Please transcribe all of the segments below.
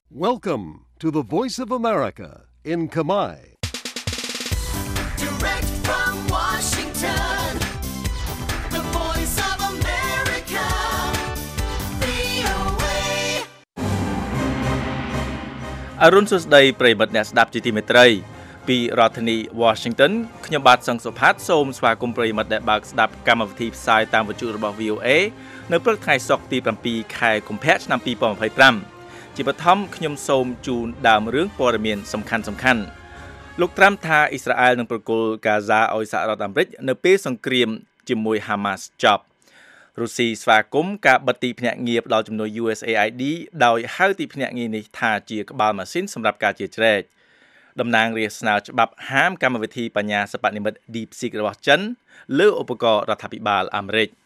Welcome to the Voice of America in Khmer. Direct from Washington, the Voice of America, VOA. អរុនសុស្ដីប្រិយមិត្តអ្នកស្ដាប់ជាទីមេត្រីពីរដ្ឋធានី Washington ខ្ញុំបាទសង្ឃសុផាតសូមស្វាគមន៍ប្រិយមិត្តដែលបើកស្ដាប់កម្មវិធីផ្សាយតាមវិទ្យុរបស់ VOA នៅព្រឹកថ្ងៃសុក្រទី7ខែកុម្ភៈឆ្នាំ2025ជាបឋមខ្ញុំសូមជូនដើមរឿងព័ត៌មានសំខាន់លោកត្រាំថាអ៊ីស្រាអែលនឹងប្រគល់កាហ្សាឲ្យសហរដ្ឋអាមេរិកនៅពេលសង្គ្រាមជាមួយហាម៉ាស់ចប់រុស្ស៊ីស្វាគមន៍ការបិទទីភ្នាក់ងារផ្ដល់ជំនួយ USAID ដោយហៅទីភ្នាក់ងារនេះថាជាក្បាលម៉ាស៊ីនសម្រាប់ការជិះជ្រែកតំណាងរាស្ត្រស្នើច្បាប់ហាមកម្មវិធីបញ្ញាសិប្បនិម្មិត DeepSeek របស់ចិនលើឧបករណ៍រដ្ឋាភិបាលអាមេរិក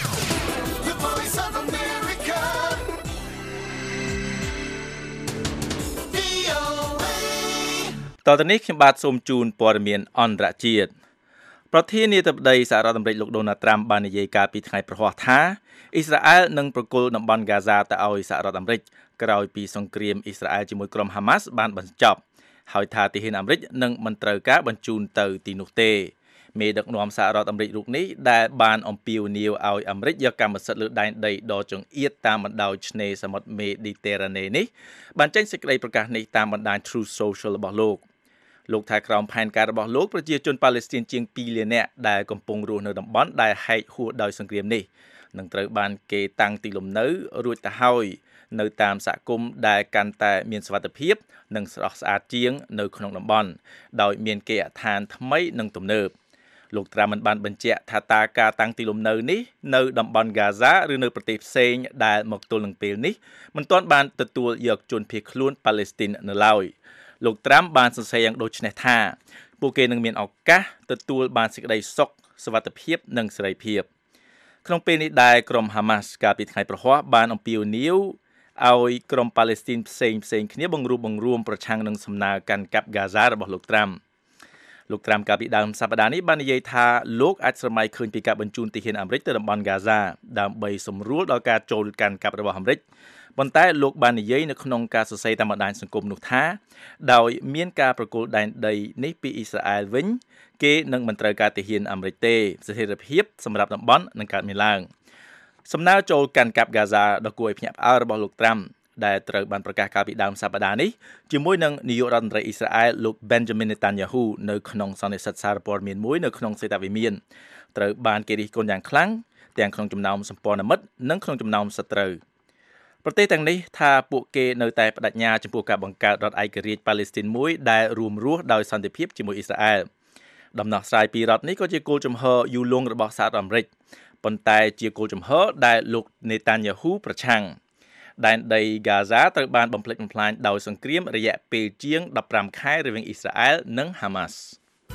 តទៅនេះខ្ញុំបាទសូមជូនព័ត៌មានអន្តរជាតិប្រធានាធិបតីសហរដ្ឋអាមេរិកលោកដូណាល់ត្រាំបាននិយាយកាលពីថ្ងៃព្រហស្បតិ៍ថាអ៊ីស្រាអែលនឹងប្រគល់តំបន់ហ្គាហ្សាទៅឲ្យសហរដ្ឋអាមេរិកក្រោយពីសង្គ្រាមអ៊ីស្រាអែលជាមួយក្រុមហាម៉ាស់បានបញ្ចប់ហើយថាទាហានអាមេរិកនឹងមិនត្រូវការបញ្ជូនទៅទីនោះទេមេដឹកនាំសហរដ្ឋអាមេរិករូបនេះដែលបានអំពាវនាវឲ្យអាមេរិកយកកម្មសិទ្ធិលើដែនដីដ៏ចង្អៀតតាមបណ្ដោយឆ្នេរសមុទ្រមេឌីទែរ៉ាណេនេះបានចេញសេចក្តីប្រកាសនេះតាមបណ្ដាញ Truth Social របស់លោកថាក្រោមផែនការរបស់លោកប្រជាជនប៉ាឡេស្ទីនជាង2លាននាក់ដែលកំពុងរស់នៅតំបន់ដែលហែកហួសដោយសង្គ្រាមនេះនឹងត្រូវបានគេតាំងទីលំនៅរួចទៅហើយនៅតាមសហគមន៍ដែលកាន់តែមានសុវត្ថិភាពនិងស្រស់ស្អាតជាងនៅក្នុងតំបន់ដោយមានគេហដ្ឋានថ្មីនិងទំនើបលោកត្រាំមិនបានបញ្ជាក់ថាតើការតាំងទីលំនៅនេះនៅតំបន់ហ្គាហ្សាឬនៅប្រទេសផ្សេងដែលមកទល់នឹងពេលនេះមិនទាន់បានទទួលយកជនភៀសខ្លួនប៉ាឡេស្ទីននៅឡើយលោកត្រាំបានសរសេរយ៉ាងដូចនេះថាពួកគេនឹងមានឱកាសទទួលបានសេចក្តីសុខសុវត្ថិភាពនិងសេរីភាពក្នុងពេលនេះដែរក្រុមហាម៉ាស់កាលពីថ្ងៃព្រហស្បតិ៍បានអំពាវនាវឲ្យក្រុមប៉ាឡេស្ទីនផ្សេងគ្នាបង្រួមប្រឆាំងនឹងសំណើកាន់កាប់ហ្គាហ្សារបស់លោកត្រាំកាលពីដើមសប្តាហ៍នេះបាននិយាយថាលោកអាចស្រមៃឃើញពីការបញ្ជូនទាហានអាមេរិកទៅតំបន់ហ្គាហ្សាដើម្បីសម្រួលដល់ការចូលកាន់កាប់របស់អាមេរិកប៉ុន្តែលោកបាននិយាយនៅក្នុងការសរសេរតាមបណ្ដាញសង្គមនោះថាដោយមានការប្រគល់ដែនដីនេះពីអ៊ីស្រាអែលវិញគេនឹងមិនត្រូវការទាហានអាមេរិកទេស្ថិរភាពសម្រាប់តំបន់នឹងកើតមានឡើងសំណើចូលកាន់កាប់ហ្គាហ្សាដ៏គួរឲ្យភ្ញាក់ផ្អើលរបស់លោកត្រាំដែលត្រូវបានប្រកាសកាលពីដើមសប្តាហ៍នេះជាមួយនឹងនាយករដ្ឋមន្ត្រីអ៊ីស្រាអែលលោក Benjamin Netanyahu នៅក្នុងសន្និសីទសារព័ត៌មានមួយនៅក្នុងសេតវិមានត្រូវបានគេរិះគន់យ៉ាងខ្លាំងទាំងក្នុងចំណោមសម្ព័ន្ធមិត្តនិងក្នុងចំណោមសត្រូវប្រទេសទាំងនេះថាពួកគេនៅតែបដិញ្ញាចំពោះការបង្កើតរដ្ឋឯករាជ្យប៉ាឡេស្ទីនមួយដែលរួមរស់ដោយសន្តិភាពជាមួយអ៊ីស្រាអែលដំណោះស្រាយពីរដ្ឋនេះក៏ជាគោលជំហរយូរលង់របស់សហរដ្ឋអាមេរិកប៉ុន្តែជាគោលជំហរដែលលោក Netanyahu ប្រឆាំងដែនដីហ្គាហ្សាត្រូវបានបំផ្លិចបំផ្លាញដោយសង្គ្រាមរយៈពេលជាង15ខែរវាងអ៊ីស្រាអែលនិងហាម៉ាស់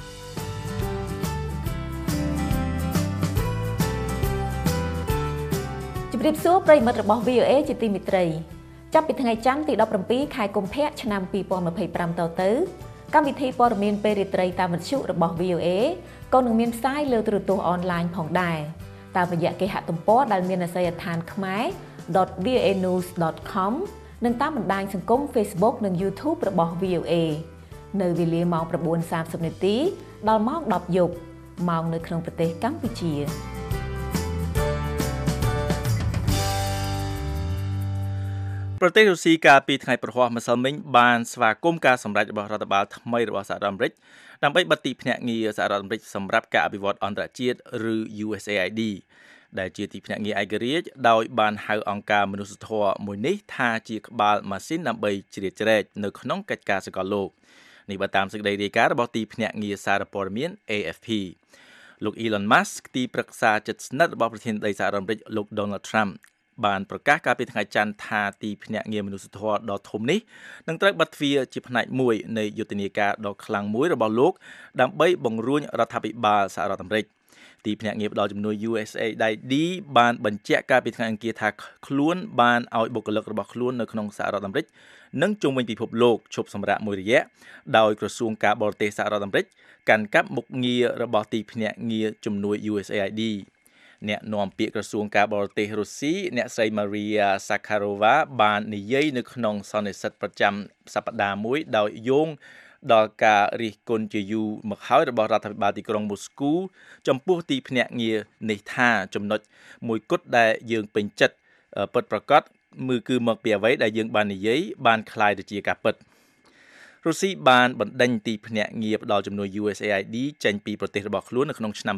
ជម្រាបសួរប្រិយមិត្តរបស់ VOA ជាទីមេត្រីចាប់ពីថ្ងៃច័ន្ទទី17ខែកុម្ភៈឆ្នាំ2025តទៅកម្មវិធីព័ត៌មានពេលរាត្រីតាមវិទ្យុរបស់ VOA ក៏នឹងមានផ្សាយលើទូរទស្សន៍អនឡាញផងដែរតាមរយៈគេហទំព័រដែលមានអាសយដ្ឋានkhmer.voanews.com និងតាមបណ្ដាញសង្គម Facebook និង YouTube របស់ VOA នៅវេលាម៉ោង 9:30 នាទីដល់ម៉ោង 10 យប់ម៉ោងនៅក្នុងប្រទេសកម្ពុជាប្រទេសរុស្ស៊ីកាលពីថ្ងៃព្រហស្បតិ៍ម្សិលមិញបានស្វាគមន៍ការសម្រេចរបស់រដ្ឋបាលថ្មីរបស់សហរដ្ឋអាមេរិកដើម្បីបិទទីភ្នាក់ងារសហរដ្ឋអាមេរិកសម្រាប់ការអភិវឌ្ឍអន្តរជាតិឬ USAID ដែលជាទីភ្នាក់ងារឯករាជ្យដោយបានហៅអង្គការមនុស្សធម៌មួយនេះថាជាក្បាលម៉ាស៊ីនដើម្បីជ្រៀតជ្រែកនៅក្នុងកិច្ចការសកលលោកនេះបើតាមសេចក្តីរាយការណ៍របស់ទីភ្នាក់ងារសារព័ត៌មាន AFP លោក Elon Musk ទីប្រឹក្សាជិតស្និទ្ធរបស់ប្រធានាធិបតីសហរដ្ឋអាមេរិកលោក Donald Trumpបានប្រកាសកាលពីថ្ងៃច័ន្ទថាទីភ្នាក់ងារមនុស្សធម៌ដ៏ធំនេះនឹងត្រូវបិទទ្វារជាផ្នែកមួយនៃយុទ្ធនាការដ៏ខ្លាំងមួយរបស់លោកដើម្បីបង្រួញរដ្ឋាភិបាលសហរដ្ឋអាមេរិកទីភ្នាក់ងារផ្ដល់ជំនួយ USAID បានបញ្ជាក់កាលពីថ្ងៃអង្គារថាខ្លួនបានឲ្យបុគ្គលិករបស់ខ្លួននៅក្នុងសហរដ្ឋអាមេរិកនិងជុំវិញពិភពលោកឈប់សម្រាកមួយរយៈដោយក្រសួងការបរទេសសហរដ្ឋអាមេរិកកាន់កាប់មុខងាររបស់ទីភ្នាក់ងារជំនួយ USAID អ្នកនាំពាក្យក្រសួងការបរទេសរុស្ស៊ីអ្នកស្រី Maria Zakharova បាននិយាយនៅក្នុងសន្និសីទប្រចាំសប្តាហ៍មួយដោយយោងដល់ការរិះគន់ជាយូរមកហើយរបស់រដ្ឋាភិបាលទីក្រុងមូស្គូចំពោះទីភ្នាក់ងារនេះថាចំណុចមួយគត់ដែលយើងពេញចិត្តពិតប្រាកដគឺមកពីអ្វីដែលយើងបាននិយាយបានคล้ายទៅជាការពិតរុស្ស៊ីបានបណ្ដេញទីភ្នាក់ងារផ្ដល់ជំនួយ USAID ចេញពីប្រទេសរបស់ខ្លួននៅក្នុងឆ្នាំ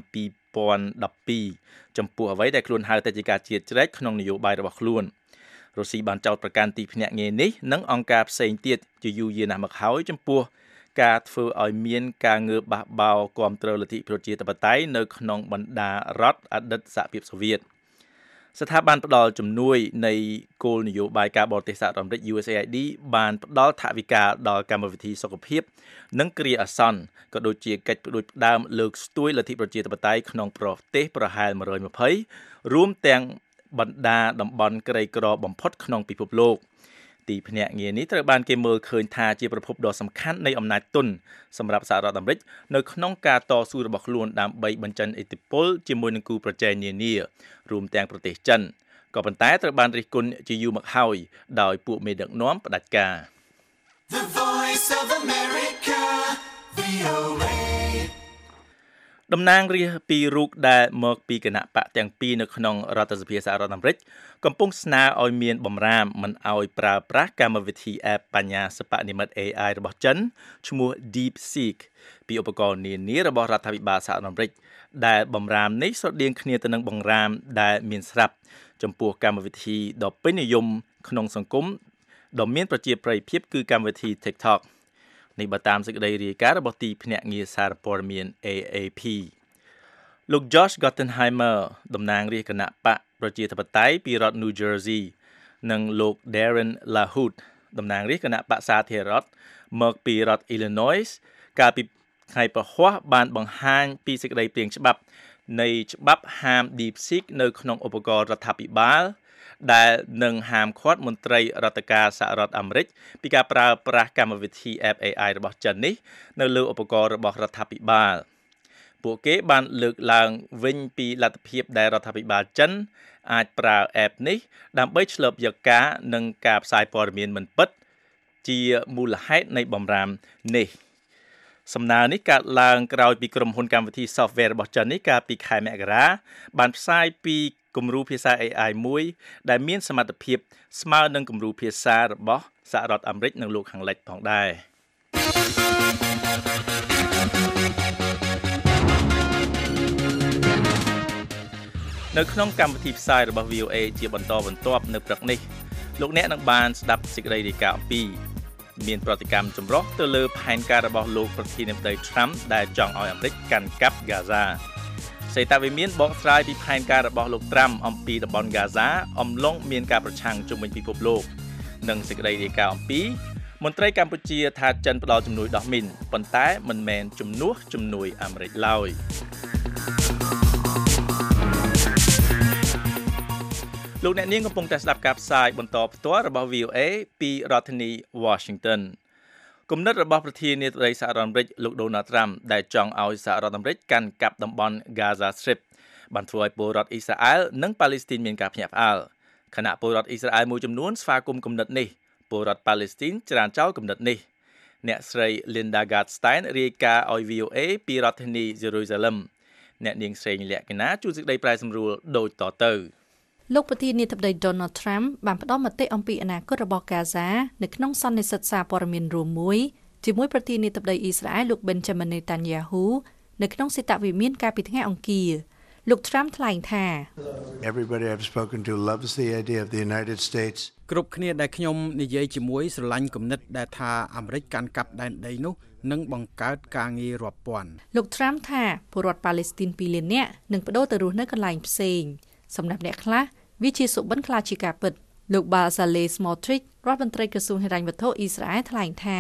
2012ចំពោះអ្វីដែលខ្លួនហៅថាជាការជ្រៀតជ្រែកក្នុងនយោបាយរបស់ខ្លួនរុស្ស៊ីបានចោទប្រកាន់ទីភ្នាក់ងារនេះនិងអង្គការផ្សេងទៀតជាយូរយារណាស់មកហើយចំពោះការធ្វើឲ្យមានការងើបបះបោរគាំទ្រលទ្ធិប្រជាធិបតេយ្យនៅក្នុងបណ្ដារដ្ឋអតីតសហភាពសូវៀតស្ថាប័នផ្ដល់ជំនួយនៃគោលនយោបាយការបរទេសសហរដ្ឋអាមេរិក USAID បានផ្ដល់ថវិកាដល់កម្មវិធីសុខភាពនិងគ្រាអាសន្នក៏ដូចជាកិច្ចផ្ដួចផ្ដើមលើកស្ទួយលទ្ធិប្រជាធិបតេយ្យក្នុងប្រទេសប្រហែល120រួមទាំងបណ្ដាតំបន់ក្រីក្របំផុតក្នុងពិភពលោកទីភ្នាក់ងារនេះត្រូវបានគេមើលឃើញថាជាប្រភពដ៏សំខាន់នៃអំណាចទុនសម្រាប់សហរដ្ឋអាមេរិកនៅក្នុងការតស៊ូរបស់ខ្លួនដើម្បីបញ្ចេញឥទ្ធិពលជាមួយនឹងគូប្រជែងនានារួមទាំងប្រទេសចិនក៏ប៉ុន្តែត្រូវបានរិះគន់ជាយូរមកហើយដោយពួកមេដឹកនាំផ្ដាច់ការ The Voice of America, VOA. តំណាងរាស្ត្រពីររូបដែលមកពីគណៈបកទាំងពីរនៅក្នុងរដ្ឋសភាសហរដ្ឋអាមេរិកកំពុងស្នើឲ្យមានបំរាមមិនឲ្យប្រើប្រាស់កម្មវិធី App បញ្ញាសិប្បនិម្មិត AI របស់ចិនឈ្មោះ DeepSeek ពីឧបករណ៍នានារបស់រដ្ឋាភិបាលសហរដ្ឋអាមេរិកដែលបំរាមនេះស្រដៀងគ្នាទៅនឹងបំរាមដែលមានស្រាប់ចំពោះកម្មវិធីដ៏ពេញនិយមក្នុងសង្គមដ៏មានប្រជាប្រិយភាពគឺកម្មវិធី TikTokនេះបើតាមសេចក្តីរាយការណ៍របស់ទីភ្នាក់ងារសារព័ត៌មាន AAP លោក Josh Gottenheimer តំណាងរាស្ត្រគណៈបកប្រជាធិបតេយ្យពីរដ្ឋ New Jersey និងលោក Darren LaHood តំណាងរាស្ត្រគណៈបកសាធារណរដ្ឋមកពីរដ្ឋ Illinois កាលពីថ្ងៃពហុបានបង្ហាញពីសេចក្តីព្រាងច្បាប់នៃច្បាប់ហាម DeepSeek នៅក្នុងឧបករណ៍រដ្ឋាភិបាលដែលនឹងហាមឃាត់មន្ត្រីរដ្ឋការសហរដ្ឋអាមេរិកពីការប្រើប្រាស់កម្មវិធី App AI របស់ចិននេះនៅលើឧបករណ៍របស់រដ្ឋាភិបាលពួកគេបានលើកឡើងវិញពីលទ្ធភាពដែលរដ្ឋាភិបាលចិនអាចប្រើ App នេះដើម្បីឆ្លុបយកការនិងការផ្សាយព័ត៌មានមិនពិតជាមូលហេតុនៃបំរាមនេះសំណើនេះកើតឡើងក្រោយពីក្រុមហ៊ុនកម្មវិធី software របស់ចិននេះកាលពីខែមករាបានផ្សាយពីគំរូភាសា AI មួយដែលមានសមត្ថភាពស្មើនឹងគំរូភាសារបស់សហរដ្ឋអាមេរិកនិងលោកខាងលិចផងដែរនៅក្នុងកម្មវិធីផ្សាយរបស់ VOA ជាបន្តបន្ទាប់នៅព្រឹកនេះលោកអ្នកនឹងបានស្ដាប់សេចក្តីរាយការណ៍អំពីមានប្រតិកម្មចម្រុះទៅលើផែនការរបស់លោកប្រធានាធិបតី Trump ដែលចង់ឲ្យអាមេរិកកាន់កាប់ Gaza សេតាវិមានបកស្រាយពីផែនការរបស់លោក Trump អំពីតំបន់ Gaza អំឡុងមានការប្រឆាំងជុំវិញពិភពលោកនិងសេចក្តីរាយការណ៍អំពីមន្ត្រីកម្ពុជាថាចិនផ្ដល់ជំនួយដោះមីនប៉ុន្តែមិនមែនជំនួយអាមេរិកឡើយលោកអ្នកនាងកំពុងតែស្ដាប់ការផ្សាយបន្តផ្ទាល់របស់ VOA ពីរដ្ឋធានី Washington គំនិតរបស់ប្រធានាធិបតីសហរដ្ឋអាមេរិកលោក Donald Trump ដែលចង់ឲ្យសហរដ្ឋអាមេរិកកាន់កាប់តំបន់ Gaza Strip បានធ្វើឲ្យពលរដ្ឋអ៊ីស្រាអែលនិងប៉ាឡេស្ទីនមានការភ្ញាក់ផ្អើលខណៈពលរដ្ឋអ៊ីស្រាអែលមួយចំនួនស្វាគមន៍គំនិតនេះពលរដ្ឋប៉ាឡេស្ទីនច្រានចោលគំនិតនេះអ្នកស្រី Linda Gradstein រាយការណ៍ឲ្យ VOA ពីរដ្ឋធានី Jerusalem អ្នកនាងស្រីលក្ខិណាជួនសេចក្តីប្រែសម្រួលដូចតទៅលោកប្រធានាធិបតី Donald Trump បានផ្ដល់មតិអំពីអនាគតរបស់ Gaza នៅក្នុងសន្និសីទសារព័ត៌មានរួមមួយជាមួយប្រធានាធិបតីអ៊ីស្រាអែលលោក Benjamin Netanyahu នៅក្នុងសេតវិមានកាលពីថ្ងៃអង្គារលោក Trump ថ្លែងថា Everybody I've spoken to loves the idea of the United States គ្រប់គ្នាដែលខ្ញុំនិយាយជាមួយស្រឡាញ់គំនិតដែលថាអាមេរិកកាន់កាប់ដែនដីនោះនឹងបង្កើតការងាររាប់ពាន់លោក Trump ថាពលរដ្ឋប៉ាឡេស្ទីន2លាននាក់នឹងប្តូរទៅរស់នៅកន្លែងផ្សេងសម្រាប់អ្នកខ្លះវាជាសុបិនខ្លាចជាការពិតលោក Bezalel Smotrich រដ្ឋមន្ត្រីក្រសួងហិរញ្ញវត្ថុអ៊ីស្រាអែលថ្លែងថា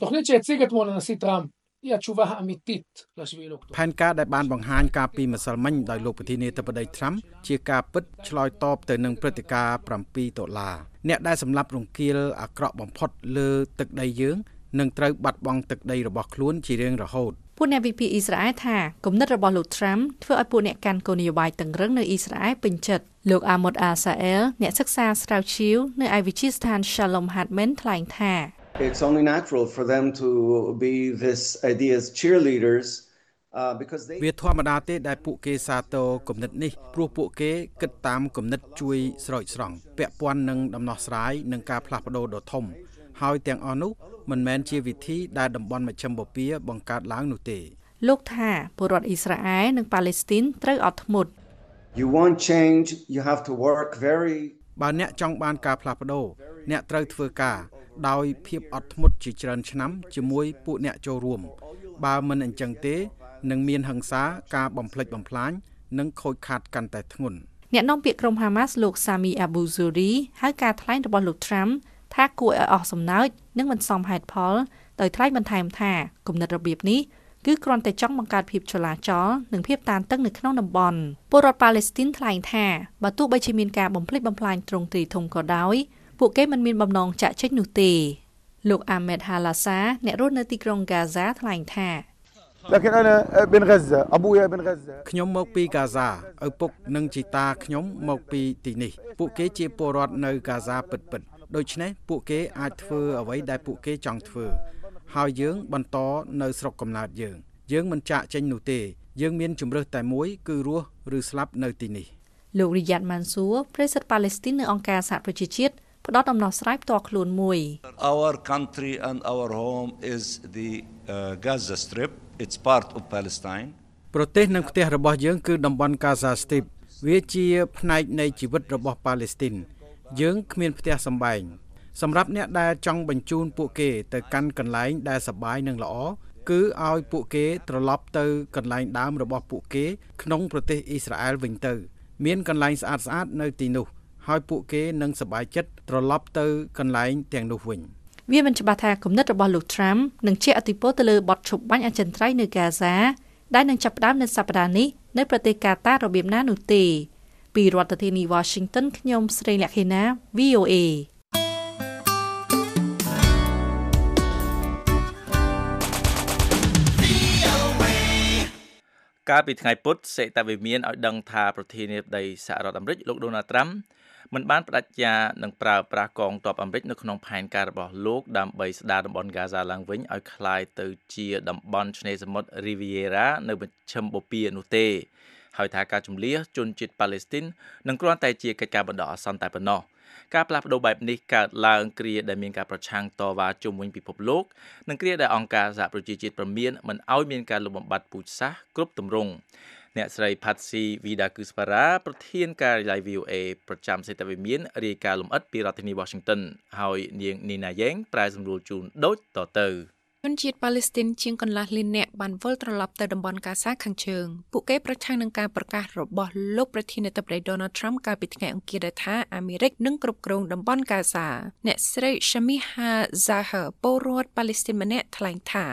ផែនការដែលបានបង្ហាញកាលពីម្សិលមិញដោយលោកប្រធានាធិបតី Trump ជាការពិតឆ្លើយតបទៅនឹងព្រឹត្តិការណ៍$7អ្នកដែលសម្លាប់រង្គាលអាក្រក់បំផុតលើទឹកដីយើងនឹងត្រូវបាត់បង់ទឹកដីរបស់ខ្លួនជារៀងរហូតពពួកអ្នកវិភាគអ៊ីស្រាអែលថាគំនិតរបស់លោក Trump ធ្វើឲ្យពួកអ្នកកាន់គោលនយោបាយតឹងរ៉ឹងនៅអ៊ីស្រាអែលពេញចិត្តលោក Ahmad Al-Sael អ្នកសិក្សាស្រាវជ្រាវនៅឯវិទ្យាស្ថាន Shalom Hartman ថ្លែងថា It's only natural for them to be this idea's cheerleaders because they វាធម្មតាទេដែលពួកគេសាទរគំនិតនេះព្រោះពួកគេគិតតាមគំនិតជួយស្រោចស្រង់ពាក់ព័ន្ធនឹងដំណោះស្រាយនិងការផ្លាស់ប្ដូរដ៏ធំហើយទាំងអស់នោះមិនមែនជាវិធីដែលតំបន់មជ្ឈិមបូព៌ាបង្កើតឡើងនោះទេលោកថាពលរដ្ឋអ៊ីស្រាអែលនិងប៉ាឡេស្ទីនត្រូវអត់ធ្មត់ You want change, you have to work very បើអ្នកចង់បានការផ្លាស់ប្ដូរអ្នកត្រូវធ្វើការដោយភាពអត់ធ្មត់ជាច្រើនឆ្នាំជាមួយពួកអ្នកចូលរួមបើមិនអញ្ចឹងទេនឹងមានហិង្សាការបំផ្លិចបំផ្លាញនិងខូចខាតកាន់តែធ្ងន់អ្នកនាំពាក្យក្រុមហាម៉ាស់លោក Sami Abu Zuhri ហៅការថ្លែងរបស់លោក Trump ថាគួរឲ្យអស់សំណើចនិងមិនសមហេតុផលដោយថ្លែងបន្ថែមថាគំនិតរបៀបនេះគឺគ្រាន់តែចង់បង្កើតភាពចលាចលនិងភាពតានតឹងនៅក្នុងតំបន់ពលរដ្ឋប៉ាឡេស្ទីនថ្លែងថាបើទោះបីជាមានការបំផ្លិចបំផ្លាញទ្រង់ទ្រាយធំក៏ដោយពួកគេមិនមានបំណងចាក់ចេញនោះទេលោក Ahmed Halasa អ្នករស់នៅទីក្រុង Gaza ថ្លែងថាខ្ញុំមកពីកាហ្សាឪពុកនិងជីតាខ្ញុំមកពីទីនេះពួកគេជាពលរដ្ឋនៅកាហ្សាពិតៗដូច្នេះពួកគេអាចធ្វើអ្វីដែលពួកគេចង់ធ្វើហើយយើងបន្តនៅស្រុកកំណើតយើងមិនចាកចេញនោះទេយើងមានជំរើសតែមួយគឺរស់ឬស្លាប់នៅទីនេះលោក Riyad Mansour ប្រធានប៉ាឡេស្ទីននៅអង្គការសហប្រជាជាតិផ្ដល់ដំណោះស្រាយផ្ទាល់ខ្លួនមួយ Our country and our home is the Gaza Strip. It's part of Palestine. ប្រទេសនិងផ្ទះរបស់យើងគឺតំបន់ Gaza Strip វាជាផ្នែកនៃជីវិតរបស់ប៉ាឡេស្ទីនយើងគ្មានផ្ទះសម្បែងសម្រាប់អ្នកដែលចង់បញ្ជូនពួកគេទៅកាន់កន្លែងដែលសប្បាយនិងល្អគឺឲ្យពួកគេត្រឡប់ទៅកន្លែងដើមរបស់ពួកគេក្នុងប្រទេសអ៊ីស្រាអែលវិញទៅមានកន្លែងស្អាតៗនៅទីនោះហើយពួកគេនឹងសប្បាយចិត្តត្រឡប់ទៅកន្លែងទាំងនោះវិញវាមិនច្បាស់ថាគំនិតរបស់លោក Trump នឹងជះឥទ្ធិពលទៅលើបទឈប់បាញ់អចិន្ត្រៃយ៍នៅ Gaza ដែលនឹងចាប់ផ្ដើមនៅសប្តាហ៍នេះនៅប្រទេសកាតារបៀបណានោះទេពីរដ្ឋធានី Washington ខ្ញុំស្រីលក្ខិណា VOA កាលពីថ្ងៃពុធសេតវិមានឲ្យដឹងថាប្រធានាធិបតីសហរដ្ឋអាមេរិកលោក Donald Trump មិនបានបដិញ្ញានឹងប្រើប្រាស់កងទ័ពអាមេរិកនៅក្នុងផែនការរបស់លោកដើម្បីស្ដារតំបន់ Gaza ឡើងវិញឲ្យคล้ายទៅជាតំបន់ឆ្នេរសមុទ្រ Riviera នៅមជ្ឈិមបូព៌ានោះទេហើយថាការជំលះជនជាតិប៉ាឡេស្ទីននឹងគ្រាន់តែជាកិច្ចការបណ្ដោះអាសន្នតែប៉ុណ្ណោះការផ្លាស់ប្ដូរបែបនេះកើតឡើងគ្រាដែលមានការប្រឆាំងតវ៉ាជុំវិញពិភពលោកនិងគ្រាដែលអង្គការសហប្រជាជាតិព្រមានមិនឲ្យមានការលុបបំបាត់ពូជសាសន៍គ្រប់ទម្រង់អ្នកស្រី Patsy Widakuswara ប្រធានការិយាល័យ VOA ប្រចាំសេតវិមានរាយការណ៍លម្អិតពីរដ្ឋធានី Washington ហើយនាង Nina Yang ប្រែសម្រួលជូនដូចតទៅជនជាតិប៉ាឡេស្ទីនជាងកន្លះលាននាក់បានវិលត្រឡប់ទៅតំបន់កាហ្សាខាងជើងពួកគេប្រឆាំងនឹងការប្រកាសរបស់លោកប្រធានាធិបតី Donald Trump កាលពីថ្ងៃអង្គារដែលថាអាមេរិកនឹងគ្រប់គ្រងតំបន់កាហ្សាអ្នកស្រី Shamiha Zahar ពលរដ្ឋប៉ាឡេស្ទីនម្នាក់ថ្លែងថា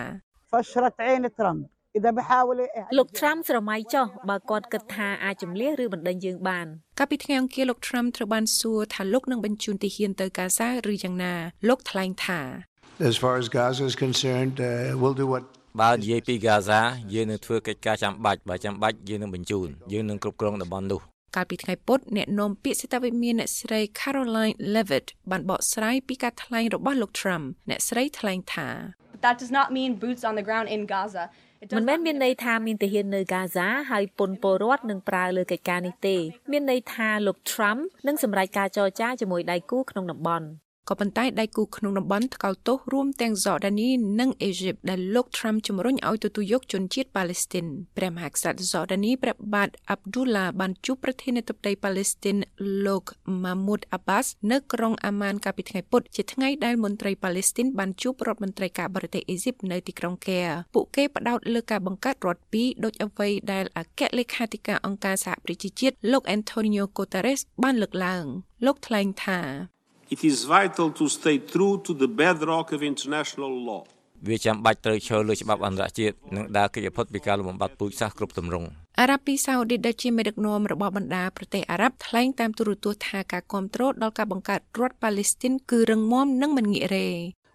លោក Trump ស្រមៃចុះបើគាត់គិតថាអាចជំលះឬបណ្ដេញយើងបានកាលពីថ្ងៃអង្គារលោក Trump ត្រូវបានសួរថាលោកនឹងបញ្ជូនទាហានទៅកាហ្សាឬយ៉ាងណាលោកថ្លែងថា As far as Gaza is concerned, we'll do what បើនិយាយពី Gaza យើងនឹងធ្វើកិច្ចការចាំបាច់បើចាំបាច់យើងនឹងបញ្ជូនយើងនឹងគ្រប់គ្រងតំបន់នោះកាលពីថ្ងៃពុធអ្នកនាំពាក្យសេតវិមានអ្នកស្រី Caroline Levitt បានបកស្រាយពីការថ្លែងរបស់លោក Trump អ្នកស្រីថ្លែងថា That does not mean boots on the ground in Gaza. មិនមែនមានន័យថាមានទាហាននៅ Gaza ហើយពន្ធពលរដ្ឋនឹងប្រើលើកិច្ចការនេះទេមានន័យថាលោក Trump នឹងសម្រេចការចរចាជាមួយដៃគូក្នុងតំបន់ក៏ប៉ុន្តែដៃគូក្នុងតំបន់ថ្កោលទោសរួមទាំងហ្សដានីនិងអេហ្ស៊ីបដែលលោក Trump ជំរុញឲ្យទទួលយកជនជាតិប៉ាឡេស្ទីនព្រះមហាក្សត្រហ្សដានីព្រះបាទអាប់ឌូឡាបានជួបប្រធានាធិបតីប៉ាឡេស្ទីនលោក Mahmoud Abbas នៅក្រុងអាម៉ានកាលពីថ្ងៃពុធជាថ្ងៃដែលមន្ត្រីប៉ាឡេស្ទីនបានជួបរដ្ឋមន្ត្រីការបរទេសអេហ្ស៊ីបនៅទីក្រុងកែពួកគេផ្ដោតលើការបង្កើតរដ្ឋពីរដូចអ្វីដែលអគ្គលេខាធិការអង្គការសហប្រជាជាតិលោក Antonio Guterres បានលើកឡើងលោកថ្លែងថា It is vital to stay true to the bedrock of international law. វាចាំបាច់ត្រូវឈរលើច្បាប់អន្តរជាតិនិងដើរកិច្ចផុតពីការលំបំបាត់ពូជសាសន៍គ្រប់ទម្រង់អារ៉ាប៊ីសាអូឌីតដែលជាមេដឹកនាំរបស់បណ្ដាប្រទេសអារ៉ាប់ថ្លែងតាមទូរទស្សន៍ថាការគាំទ្រដល់ការបង្កើតរដ្ឋប៉ាឡេស្ទីនគឺរឹងមាំនិងមិនងាករេ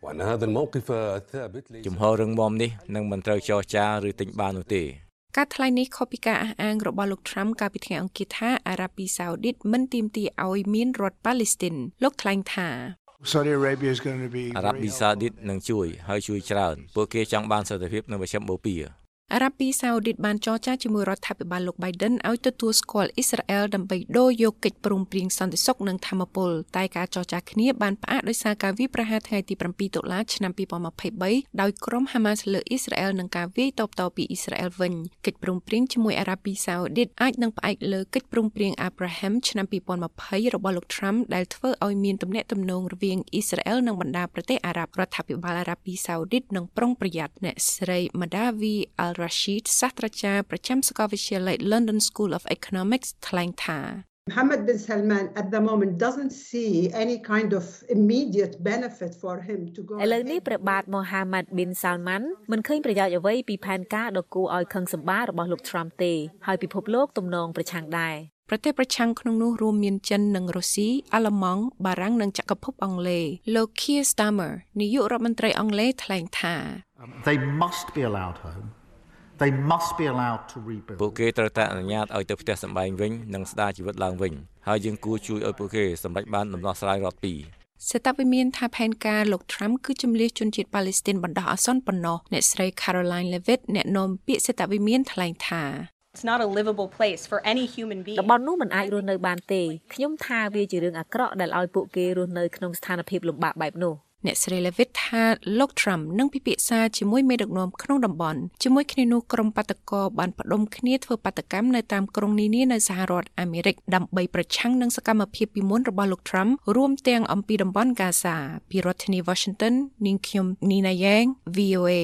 ជំហររឹងមាំនេះនឹងមិនត្រូវចរចាឬទិញបាននោះទេការថ្លែងនេះខុសពីការអះអាងរបស់លោក Trump កាលពីថ្ងៃអង្គារថាអារ៉ាប៊ីសាអូឌីតមិនទាមទារឲ្យមានរដ្ឋប៉ាឡេស្ទីនលោកថ្លែងថា Saudi Arabia is going to be អារ៉ាប៊ីសាអូឌីតនឹងជួយច្រើនពួកគេចង់បានសន្តិភាពនៅមជ្ឈមបូព៌ាអារ៉ាប៊ីសាអូឌីតបានចរចាជាមួយរដ្ឋាភិបាលលោក Biden ឲ្យទទួលស្គាល់អ៊ីស្រាអែលដើម្បីដូរយកកិច្ចព្រមព្រៀងសន្តិសុខនិងធម្មពលតែការចរចាគ្នាបានផ្អាកដោយសារការវាយប្រហារថ្ងៃទី7តុលាឆ្នាំ2023ដោយក្រុមហាម៉ាស់លើអ៊ីស្រាអែលនិងការវាយតបតពីអ៊ីស្រាអែលវិញកិច្ចព្រមព្រៀងជាមួយអារ៉ាប៊ីសាអូឌីតអាចនឹងផ្អែកលើកិច្ចព្រមព្រៀង Abraham ឆ្នាំ2020របស់លោក Trump ដែលធ្វើឲ្យមានទំនាក់ទំនងរវាងអ៊ីស្រាអែលនិងបណ្ដាប្រទេសអារ៉ាប់រដ្ឋាភិបាលអារ៉ាប៊ីសាអូឌីតនឹងប្រុងប្រយ័ត្នអ្នកស្រី Madavi Al-Rashid សាស្ត្រាចារ្យប្រចាំសាកលវិទ្យាល័យ London School of Economics ថ្លែងថា Mohammed bin Salman at the moment doesn't see any kind of immediate benefit for him to go ឥឡូវនេះព្រះបាទ Mohammed bin Salman មិនឃើញប្រយោជន៍អ្វីពីផែនការដ៏គួរឲ្យខឹងសម្បាររបស់លោក Trump ទេហើយពិភពលោកទំនងប្រឆាំងដែរប្រទេសប្រឆាំងក្នុងនោះរួមមានចិននិងរុស្ស៊ីអាល្លឺម៉ង់បារាំងនិងចក្រភពអង់គ្លេសលោក Keir Starmer នាយករដ្ឋមន្ត្រីអង់គ្លេសថ្លែងថា They must be allowed home They must be allowed to rebuild ពួកគេត្រូវតែអនុញ្ញាតឲ្យទៅផ្ទះសម្បែងវិញនិងស្ដារជីវិតឡើងវិញហើយយើងគួរជួយឲ្យពួកគេសម្រេចបានដំណោះស្រាយរដ្ឋពីរសេតវិមានថាផែនការលោក Trump គឺជំនះជនជាតិប៉ាឡេស្ទីនបណ្ដោះអាសន្នប៉ុណ្ណោះអ្នកស្រី Caroline Levitt អ្នកនាំពាក្យសេតវិមានថ្លែងថា It's not a livable place for any human being តំបន់នោះមិនអាចរស់នៅបានទេខ្ញុំថាវាជារឿងអាក្រក់ដែលឲ្យពួកគេរស់នៅក្នុងស្ថានភាពលំបាកបែបនោះអ្នកស្រី Levitt ថាលោក Trump នឹងពិភាក្សាជាមួយមេដឹកនាំក្នុងតំបន់ជាមួយគ្នានោះក្រុមបាតកោបានផ្ដុំគ្នាធ្វើបាតកម្មនៅតាមក្រុងនានានៅសហរដ្ឋអាមេរិកដើម្បីប្រឆាំងនឹងសកម្មភាពពីមុនរបស់លោក Trump រួមទាំងអំពីតំបន់ហ្គាហ្សាពីរដ្ឋធានី Washington នាងខ្ញុំ Nina Yang VOA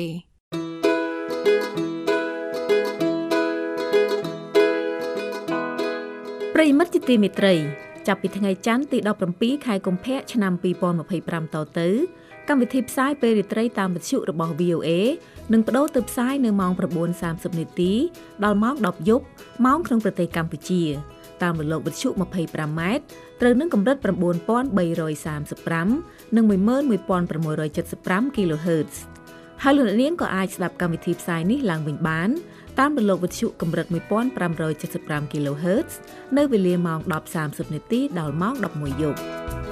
ប្រិយមិត្តជាទីមេត្រីចាប់ពីថ្ងៃច័ន្ទទី17ខែកុម្ភៈឆ្នាំ2025តទៅកម្មវិធីផ្សាយពេលរាត្រីតាមវិទ្យុរបស់ VOA នឹងប្តូរទៅផ្សាយនៅម៉ោង 9:30 នាទីដល់ម៉ោង 10 យប់ម៉ោងក្នុងប្រទេសកម្ពុជាតាមរលកវិទ្យុ 25 ម៉ែត្រត្រូវនឹងកម្រិត 9335 និង 11675 kHz ហើយលោកនាងក៏អាចស្ដាប់កម្មវិធីផ្សាយនេះឡើងវិញបានតាមរលកវិទ្យុកម្រិត 1575 kHz នៅវេលាម៉ោង 10:30 នាទីដល់ម៉ោង 11 យប់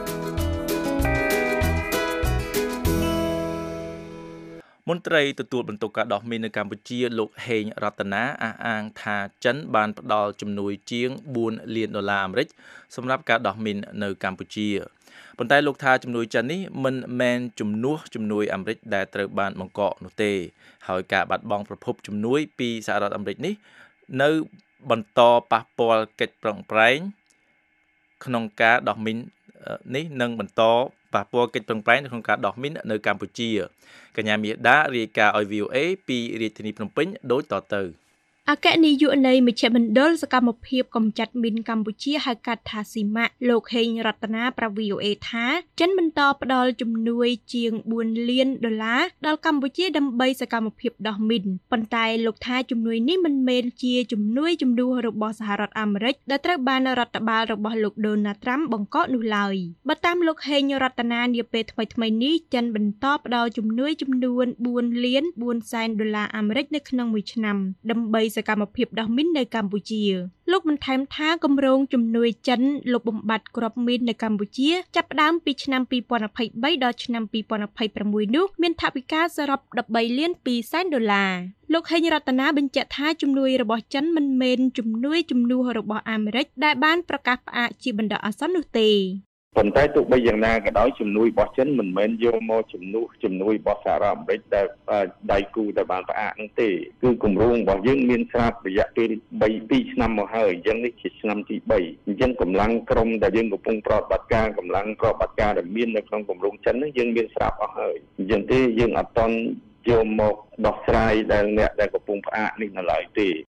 មន្ត្រីទទួលបន្ទុកការដោះមីននៅកម្ពុជាលោកហេងរតនាអះអាងថាចិនបានផ្ដល់ជំនួយជាង$4 លានអាមេរិកសម្រាប់ការដោះមីននៅកម្ពុជាប៉ុន្តែលោកថាជំនួយចិននេះមិនមែនជំនួសជំនួយអាមេរិកដែលត្រូវបានបង្កកនោះទេហើយការបាត់បង់ប្រភពជំនួយពីសហរដ្ឋអាមេរិកនេះនៅបន្តប៉ះពាល់កិច្ចប្រឹងប្រែងក្នុងការដោះមីននេះនឹងបន្តប៉ះពាល់កិច្ចប្រឹងប្រែងក្នុងការដោះមីននៅកម្ពុជាកញ្ញាមាសដារាយការណ៍ឲ្យ VOA ពីរាជធានីភ្នំពេញដូចតទៅអគ្គនាយកនៃមជ្ឈមណ្ឌលសកម្មភាពកម្ចាត់មីនកម្ពុជាហៅកាត់ថាស៊ីម៉ាក់លោកហេងរតនាប្រាប់ VOA ថាចិនបន្តផ្ដល់ជំនួយជាង$4 លានដល់កម្ពុជាដើម្បីសកម្មភាពដោះមីនប៉ុន្តែលោកថាជំនួយនេះមិនមែនជាជំនួយជំនួសរបស់សហរដ្ឋអាមេរិកដែលត្រូវបានរដ្ឋបាលរបស់លោក Donald Trump បង្កក់នោះឡើយបើតាមលោកហេងរតនានាពេលថ្មីៗនេះចិនបន្តផ្ដល់ជំនួយចំនួន$4 លាន4សែនអាមេរិកនៅក្នុងមួយឆ្នាំដើម្បីសកម្មភាពដោះមីននៅកម្ពុជាលោកបានថែមថាគម្រោងជំនួយចិនលុបបំបាត់គ្រាប់មីននៅកម្ពុជាចាប់ផ្ដើមពីឆ្នាំ2023ដល់ឆ្នាំ2026នោះមានថវិកាសរុប$13 លាន2សែនលោកហេងរតនាបញ្ជាក់ថាជំនួយរបស់ចិនមិនមែនជំនួយជំនួសរបស់អាមេរិកដែលបានប្រកាសផ្អាកជាបណ្ដោះអាសន្ននោះទេប៉ុន្តែទោះបីយ៉ាងណាក៏ដោយជំនួយរបស់ចិនមិនមែនយកមកជំនួយរបស់សហរដ្ឋអាមេរិកដែលដៃគូដែលបានផ្អាកនោះទេគឺគម្រោងរបស់យើងមានស្រាប់រយៈពេល2ឆ្នាំមកហើយអញ្ចឹងនេះជាឆ្នាំទី3អញ្ចឹងកម្លាំងក្រុមដែលយើងកំពុងប្រតិបត្តិការកម្លាំងប្រតិបត្តិការដែលមាននៅក្នុងគម្រោងចិននេះយើងមានស្រាប់អស់ហើយអញ្ចឹងទេយើងអត់តន់យកមកដោះស្រាយដែលអ្នកដែលកំពុងផ្អាកនេះនៅឡើយទេ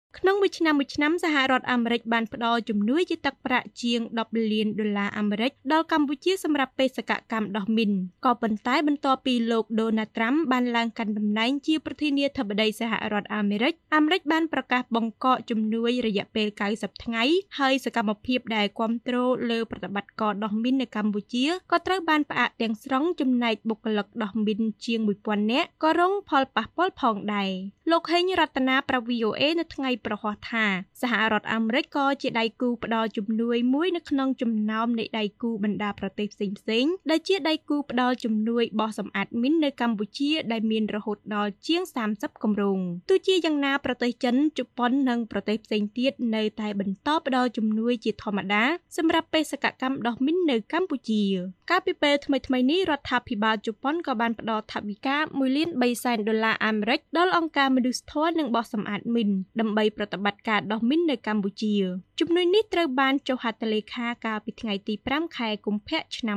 ក្នុងមួយឆ្នាំសហរដ្ឋអាមេរិកបានផ្ដល់ជំនួយជាទឹកប្រាក់ជាង$10 លានអាមេរិកដល់កម្ពុជាសម្រាប់បេសកកម្មដោះមីនក៏ប៉ុន្តែបន្ទាប់ពីលោក Donald Trump បានឡើងកាន់តំណែងជាប្រធានាធិបតីសហរដ្ឋអាមេរិកបានប្រកាសបង្កកជំនួយរយៈពេល90ថ្ងៃហើយសកម្មភាពដែលគ្រប់គ្រងលើប្រតិបត្តិការដោះមីននៅកម្ពុជាក៏ត្រូវបានផ្អាកទាំងស្រុងចំណែកបុគ្គលិកដោះមីនជាង 1000 នាក់ក៏រងផលប៉ះពាល់ផងដែរលោកហេងរតនាប្រាប់ VOA នៅថ្ងៃប្រហ័សថាសហរដ្ឋអាមេរិកក៏ជាដៃគូផ្ដល់ជំនួយមួយនៅក្នុងចំណោមនៃដៃគូបណ្ដាប្រទេសផ្សេងៗដែលជាដៃគូផ្ដល់ជំនួយបោះសម្អាតមីននៅកម្ពុជាដែលមានរហូតដល់ជាង30គម្រោងទោះជាយ៉ាងណាប្រទេសចិនជប៉ុននិងប្រទេសផ្សេងទៀតនៅតែបន្តផ្ដល់ជំនួយជាធម្មតាសម្រាប់បេសកកម្មដោះមីននៅកម្ពុជាកាលពីពេលថ្មីៗនេះរដ្ឋាភិបាលជប៉ុនក៏បានផ្ដល់ថវិកា$1.3 សែនអាមេរិកដល់អង្គការមនុស្សធម៌និងបោះសម្អាតមីនដើម្បីប្រតិបត្តិការដោះមីននៅកម្ពុជាជំនួយនេះត្រូវបានចុះហត្ថលេខាកាលពីថ្ងៃទី5ខែកុម្ភៈឆ្នាំ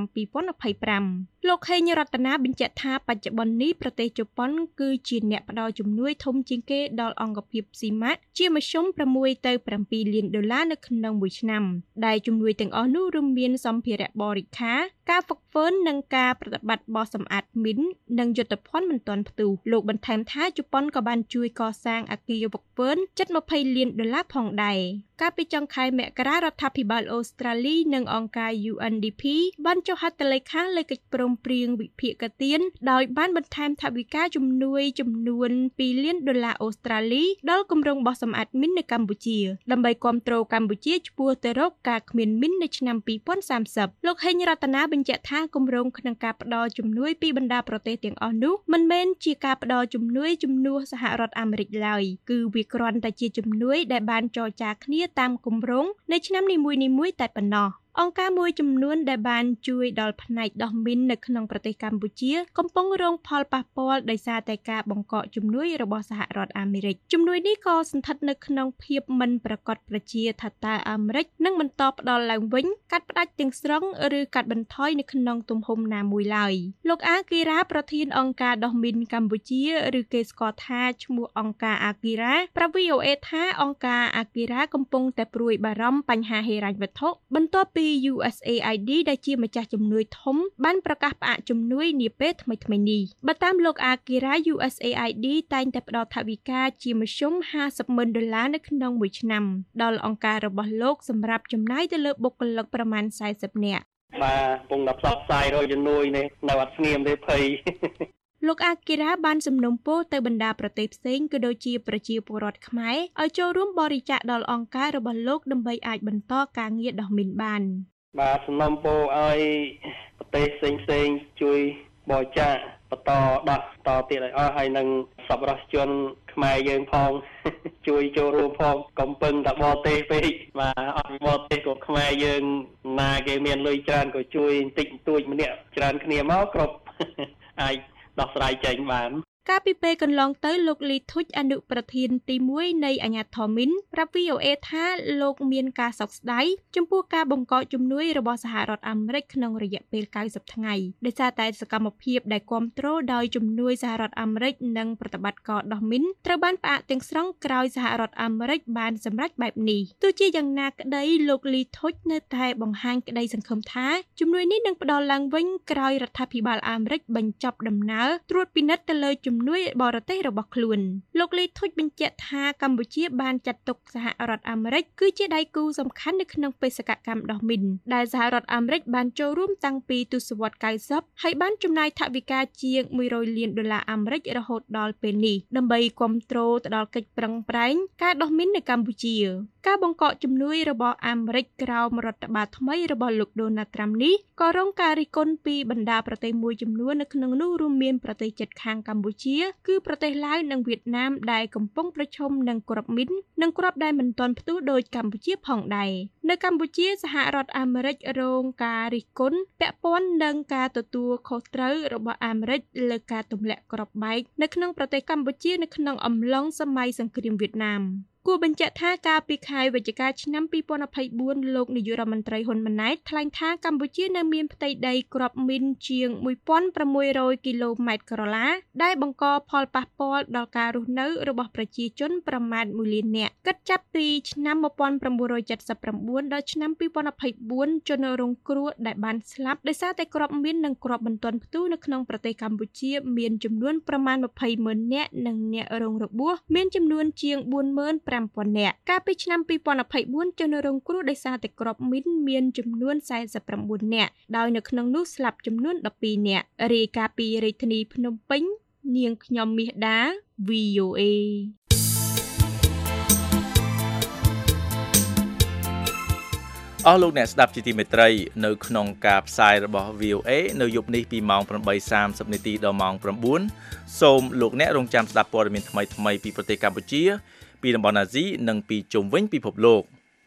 2025លោកហេងរតនាបញ្ជាក់ថាបច្ចុប្បន្ននេះប្រទេសជប៉ុនគឺជាអ្នកផ្ដល់ជំនួយធំជាងគេដល់អង្គភាពស៊ីម៉ាក់ជាមធ្យម$6 ទៅ $7 លាននៅក្នុងមួយឆ្នាំដែលជំនួយទាំងអស់នោះរួមមានសម្ភារៈបរិក្ខារការហ្វឹកហ្វឺននិងការប្រតិបត្តិបោះសម្អាតមីននិងយុទ្ធភ័ណ្ឌមិនទាន់ផ្ទុះលោកបន្ថែមថាជប៉ុនក៏បានជួយកសាងអគារហ្វឹកហ្វឺនជិត$20 លានផងដែរកាលពីចុងខែមករារដ្ឋាភិបាលអូស្ត្រាលីនិងអង្គការ UNDP បានចុះហត្ថលេខាលើកិច្ចព្រមព្រៀងវិភាគទានដោយបានបន្ថែមថវិកាជំនួយចំនួន$2 លានអូស្ត្រាលីដល់គម្រោងបោះសម្អាតមីននៅកម្ពុជាដើម្បីគាំទ្រកម្ពុជាឆ្ពោះទៅរកការគ្មានមីននៅឆ្នាំ2030លោកហេងរតនាបញ្ជាក់ថាគម្រោងក្នុងការផ្ដល់ជំនួយពីបណ្ដាប្រទេសទាំងអស់នោះមិនមែនជាការផ្ដល់ជំនួយជំនួសសហរដ្ឋអាមេរិកឡើយគឺវាគ្រាន់តែជាជំនួយដែលបានចរចាគ្នាតាមគម្រោងនៃឆ្នាំនីមួយៗតែប៉ុណ្ណោះអង្គការមួយចំនួនដែលបានជួយដល់ផ្នែកដោះមីននៅក្នុងប្រទេសកម្ពុជាកំពុងរងផលប៉ះពាល់ដោយសារតែការបង្កកជំនួយរបស់សហរដ្ឋអាមេរិកជំនួយនេះក៏សន្ធិដ្ឋនៅក្នុងភាពមិនប្រកបប្រជាថាតើអាមេរិកនឹងបន្តផ្ដល់ឡើងវិញកាត់ផ្ដាច់ទាំងស្រុងឬកាត់បន្ថយនៅក្នុងទំហំណាមួយឡើយលោកអាគីរ៉ាប្រធានអង្គការដោះមីនកម្ពុជាឬគេស្គាល់ថាឈ្មោះអង្គការអាគីរ៉ាប្រាប់ VOA ថាអង្គការអាគីរ៉ាកំពុងតែព្រួយបារម្ភបញ្ហាហិរញ្ញវត្ថុបន្ទាប់ពី USAID ដែលជាម្ចាស់ជំនួយធំបានប្រកាសផ្អាកជំនួយនាពេលថ្មីៗនេះបើតាមលោកអាគីរ៉ា USAID តែងតែផ្ដល់ថវិកាជាមធ្យម$50,000នៅក្នុងមួយឆ្នាំដល់អង្គការរបស់លោកសម្រាប់ចំណាយទៅលើបុគ្គលិកប្រមាណ40នាក់បាទកំពុងតែផ្សព្វផ្សាយរកជំនួយនេះនៅអត់ស្ងៀមទេភ័យលោកអាគីរ៉ាបានសំណូមពរទៅបណ្ដាប្រទេសផ្សេងក៏ដូចជាប្រជាពលរដ្ឋខ្មែរឲ្យចូលរួមបរិច្ចាគដល់អង្គការរបស់លោកដើម្បីអាចបន្តការងារដោះមីនបានបាទសំណូមពរឲ្យប្រទេសផ្សេងជួយបរិច្ចាគបន្តដោះតទៀតឲ្យអស់ហើយនឹងសប្បុរសជនខ្មែរយើងផងជួយចូលរួមផងកុំពឹងតែបរទេសពេកបាទអត់បរទេសក៏ខ្មែរយើងណាគេមានលុយច្រើនក៏ជួយបន្តិចបន្តួចម្នាក់ច្រើនគ្នាមកគ្រប់អាចដោះស្រាយចេញបានកាលពីពេលកន្លងទៅលោកលីធុចអនុប្រធានទី1នៃអាជ្ញាធរមីនប្រាប់ VOA ថាលោកមានការសោកស្ដាយចំពោះការបង្កកជំនួយរបស់សហរដ្ឋអាមេរិកក្នុងរយៈពេល90ថ្ងៃដោយសារតែសកម្មភាពដែលគាំទ្រដោយជំនួយសហរដ្ឋអាមេរិកនិងប្រតិបត្តិការដោះមីនត្រូវបានផ្អាកទាំងស្រុងក្រោយសហរដ្ឋអាមេរិកបានសម្រេចបែបនេះទោះជាយ៉ាងណាក្តីលោកលីធុចនៅតែបង្ហាញក្តីសង្ឃឹមថាជំនួយនេះនឹងផ្ដល់ឡើងវិញក្រោយរដ្ឋាភិបាលអាមេរិកបញ្ចប់ដំណើរត្រួតពិនិត្យទៅលើជំនួយបរទេសរបស់ខ្លួនលោកលីធុចបញ្ជាក់ថាកម្ពុជាបានចាត់ទុកសហរដ្ឋអាមេរិកគឺជាដៃគូសំខាន់នៅក្នុងបេសកកម្មដោះមីនដែលសហរដ្ឋអាមេរិកបានចូលរួមតាំងពីទសវត្សរ៍90ហើយបានចំណាយថវិកាជាង$100 លានអាមេរិករហូតដល់ពេលនេះដើម្បីគាំទ្រទៅដល់កិច្ចប្រឹងប្រែងការដោះមីននៅកម្ពុជាការបង្កកជំនួយរបស់អាមេរិកក្រោមរដ្ឋបាលថ្មីរបស់លោក Donald Trump នេះក៏រងការរិះគន់ពីបណ្ដាប្រទេសមួយចំនួននៅក្នុងនោះរួមមានប្រទេសជិតខាងកម្ពុជាគឺប្រទេសឡាវនិងវៀតណាមដែលកំពុងប្រឈមនឹងគ្រាប់មីននិងគ្រាប់ដែលមិនទាន់ផ្ទុះដោយកម្ពុជាផងដែរនៅកម្ពុជាសហរដ្ឋអាមេរិករងការរិះគន់ពាក់ព័ន្ធនឹងការទទួលខុសត្រូវរបស់អាមេរិកលើការទម្លាក់គ្រាប់បែកនៅក្នុងប្រទេសកម្ពុជានៅក្នុងអំឡុងសម័យសង្គ្រាមវៀតណាមគួរបញ្ជាក់ថាកាលពីខែវិច្ឆិកាឆ្នាំ2024លោកនាយករដ្ឋមន្ត្រីហ៊ុនម៉ាណែតថ្លែងថាកម្ពុជានៅមានផ្ទៃដីគ្រាប់មីនជាង 1,600 គីឡូម៉ែត្រក្រឡាដែលបង្កផលប៉ះពាល់ដល់ការរស់នៅរបស់ប្រជាជនប្រមាណ1លាននាក់គិតចាប់ពីឆ្នាំ1979ដល់ឆ្នាំ2024ជនរងគ្រោះដែលបានស្លាប់ដោយសារតែគ្រាប់មីននិងគ្រាប់បន្ទាន់ផ្ទុះនៅក្នុងប្រទេសកម្ពុជាមានចំនួនប្រមាណ 20,000 នាក់និងអ្នករងរបួសមានចំនួនជាង 45,000 នាក់កាលពីឆ្នាំ2024ជនរងគ្រោះដោយសារតែគ្រាប់មីនមានចំនួន49នាក់ដោយនៅក្នុងនោះស្លាប់ចំនួន12នាក់រាយការណ៍ពីរាជធានីភ្នំពេញនាងខ្ញុំមាសដា VOA អស់លោកអ្នកស្ដាប់ជាទីមេត្រីនៅក្នុងការផ្សាយរបស់ VOA នៅយប់នេះពីម៉ោង 8:30 នាទីដល់ម៉ោង 9 សូមលោកអ្នករងចាំស្ដាប់ព័ត៌មានថ្មីៗពីប្រទេសកម្ពុជាពីតំបន់អាស៊ីនិងពីជុំវិញពិភពលោក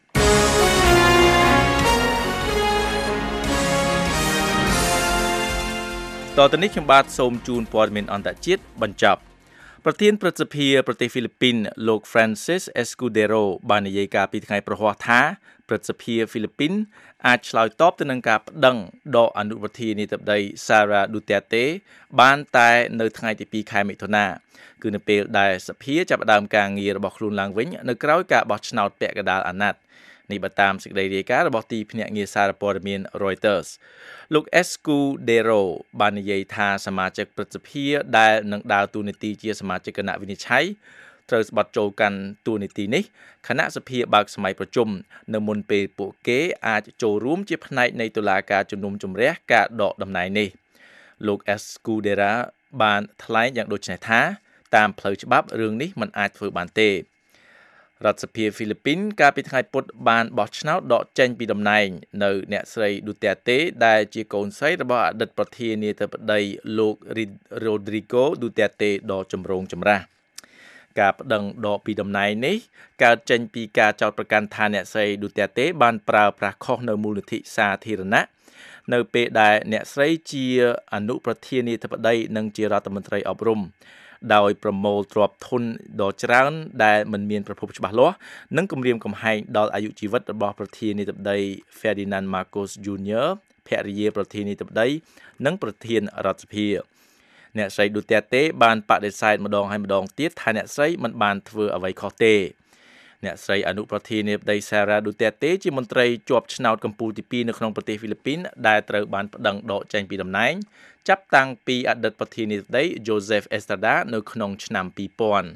តទៅនេះខ្ញុំបាទសូមជូនព័ត៌មានអន្តរជាតិបញ្ចប់ប្រធានព្រឹទ្ធសភាប្រទេសហ្វីលីពីនលោក Francis Escudero បាននិយាយកាលពីថ្ងៃប្រហ័សថាព្រឹទ្ធសភាហ្វីលីពីនអាចឆ្លើយតបទៅនឹងការប្តឹងដកអនុប្រធានាធិបតី Sara Duterte បានតែនៅថ្ងៃទី2ខែមិថុនាគឺនៅពេលដែលសភាចាប់ផ្ដើមការងាររបស់ខ្លួនឡើងវិញនៅក្រោយការបោះឆ្នោតពាក់កណ្ដាលអាណត្តិនេះបើតាមសេចក្តីរាយការណ៍របស់ទីភ្នាក់ងារសារព័ត៌មាន Reuters លោក Escudero បាននិយាយថាសមាជិកព្រឹទ្ធសភាដែលនឹងដើរតួនាទីជាសមាជិកគណៈវិនិច្ឆ័យត្រូវស្បត់ចូលកាន់តួនាទីនេះគណៈសភាបើកសម័យប្រជុំនៅមុនពេលពួកគេអាចចូលរួមជាផ្នែកនៃតុលាការជំនុំជម្រះការដកតំណែងនេះលោក Escudero បានថ្លែងយ៉ាងដូចនេះថាតាមផ្លូវច្បាប់រឿងនេះមិនអាចធ្វើបានទេរដ្ឋសភាហ្វីលីពីនកាលពីថ្ងៃពុធបានបោះឆ្នោតដកចេញពីតំណែងនៅអ្នកស្រី Duterte ដែលជាកូនស្រីរបស់អតីតប្រធានាធិបតីលោក Rodrigo Duterte ដ៏ចម្រូងចម្រាសការប្តឹងដកពីតំណែងនេះកើតចេញពីការចោទប្រកាន់ថាអ្នកស្រី Duterte បានប្រើប្រាស់ខុសនៅមូលនិធិសាធារណៈនៅពេលដែលអ្នកស្រីជាអនុប្រធានាធិបតីនិងជារដ្ឋមន្ត្រីអប់រំដោយប្រមូលទ្រព្យធនដ៏ច្រើនដែលមិនមានប្រភពច្បាស់លាស់និងគំរាមកំហែងដល់អាយុជីវិតរបស់ប្រធានាធិបតី Ferdinand Marcos Jr. ភរិយាប្រធានាធិបតីនិងប្រធានរដ្ឋសភាអ្នកស្រី Duterte បានបដិសេធម្ដងហើយម្ដងទៀតថាអ្នកស្រីមិនបានធ្វើអ្វីខុសទេអ្នកស្រីអនុប្រធានាធិបតី Sara Duterte ជាមន្ត្រីជាប់ឆ្នោតកំពូលទី2នៅក្នុងប្រទេសហ្វីលីពីនដែលត្រូវបានប្តឹងដកចេញពីតំណែងចាប់តាំងពីអតីតប្រធានាធិបតី Joseph Estrada នៅក្នុងឆ្នាំ2000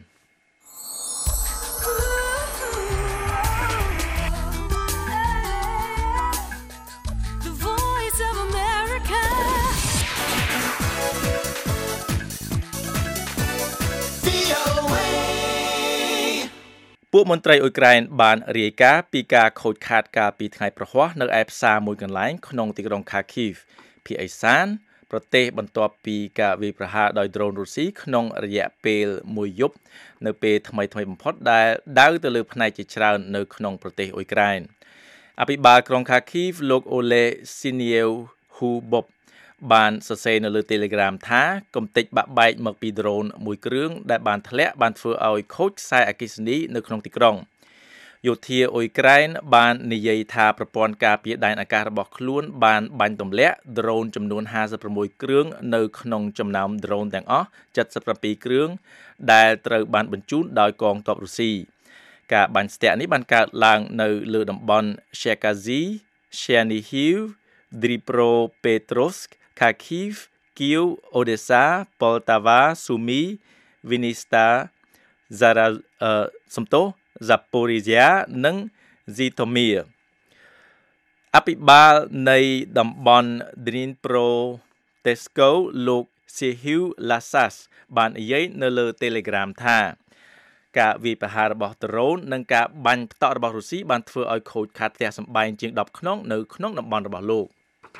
ពួកមន្ត្រីអ៊ុយក្រែនបានរាយការណ៍ពីការខូចខាតកាលពីថ្ងៃប្រហ័សនៅឯផ្សារមួយកន្លែងក្នុងទីក្រុង Kharkiv ភាគឦសានប្រទេសបន្ទាប់ពីការវាយប្រហារដោយដ្រូនរុស្ស៊ីក្នុងរយៈពេលមួយយប់នៅពេលថ្មីបំផុតដែលដាវទៅលើផ្នែកជាច្រើននៅក្នុងប្រទេសអ៊ុយក្រែនអភិបាលក្រុង Kharkiv លោក Ole Syniehubov បានសរសេរនៅលើ Telegram ថាកំទេចបាក់បែកមកពីដ្រូនមួយគ្រឿងដែលបានធ្លាក់បានធ្វើឲ្យខូចខ្សែអគ្គិសនីនៅក្នុងទីក្រុងយោធាអ៊ុយក្រែនបាននិយាយថាប្រព័ន្ធការពារដែនអាកាសរបស់ខ្លួនបានបាញ់ទម្លាក់ដ្រូនចំនួន56គ្រឿងនៅក្នុងចំណោមដ្រូនទាំងអស់77គ្រឿងដែលត្រូវបានបញ្ជូនដោយកងទ័ពរុស្ស៊ីការបាញ់ស្ទាក់នេះបានកើតឡើងនៅលើតំបន់ Cherkasy, Chernihiv, Dnipropetrovsk, Kharkiv, Kyiv, Odessa, Poltava, Sumy, Vinnytsia, Zaporizhia និង Zhytomyr អភិបាលនៃតំបន់ Dnipropetrovsk លោក Serhiy Lasas បាននិយាយនៅលើ Telegram ថាការវាយប្រហាររបស់ដ្រូននិងការបាញ់ផ្តក់របស់រុស្ស៊ីបានធ្វើឲ្យខូចខាតផ្ទះសម្បែងជាង10ខ្នងនៅក្នុងតំបន់របស់លោក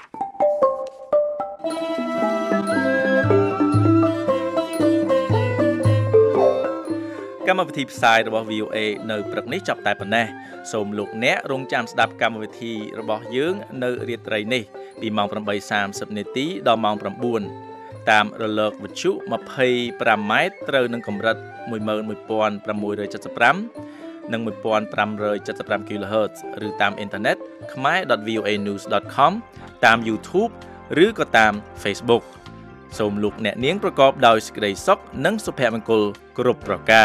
កម្មវិធីផ្សាយរបស់ VOA នៅព្រឹកនេះចប់តែប៉ុណ្ណេះសូមលោកអ្នករងចាំស្ដាប់កម្មវិធីរបស់យើងនៅរាត្រីនេះពីម៉ោង 8:30 នាទីដល់ម៉ោង 9 តាមរលកវិទ្យុ 25 ម៉ែត្រត្រូវនឹងកម្រិត 11675 និង 1575 kHz ឬតាមអ៊ីនធឺណិត khmer.voanews.com តាម YouTube ឬក៏តាម Facebook សូមលោកអ្នកនាងប្រកបដោយសេចក្តីសុខនិងសុភមង្គលគ្រប់ប្រការ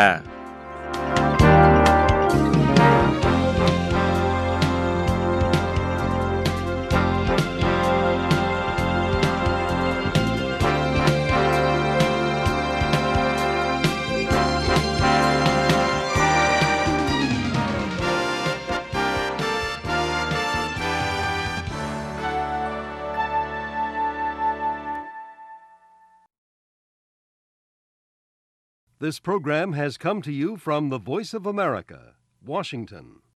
This program has come to you from the Voice of America, Washington.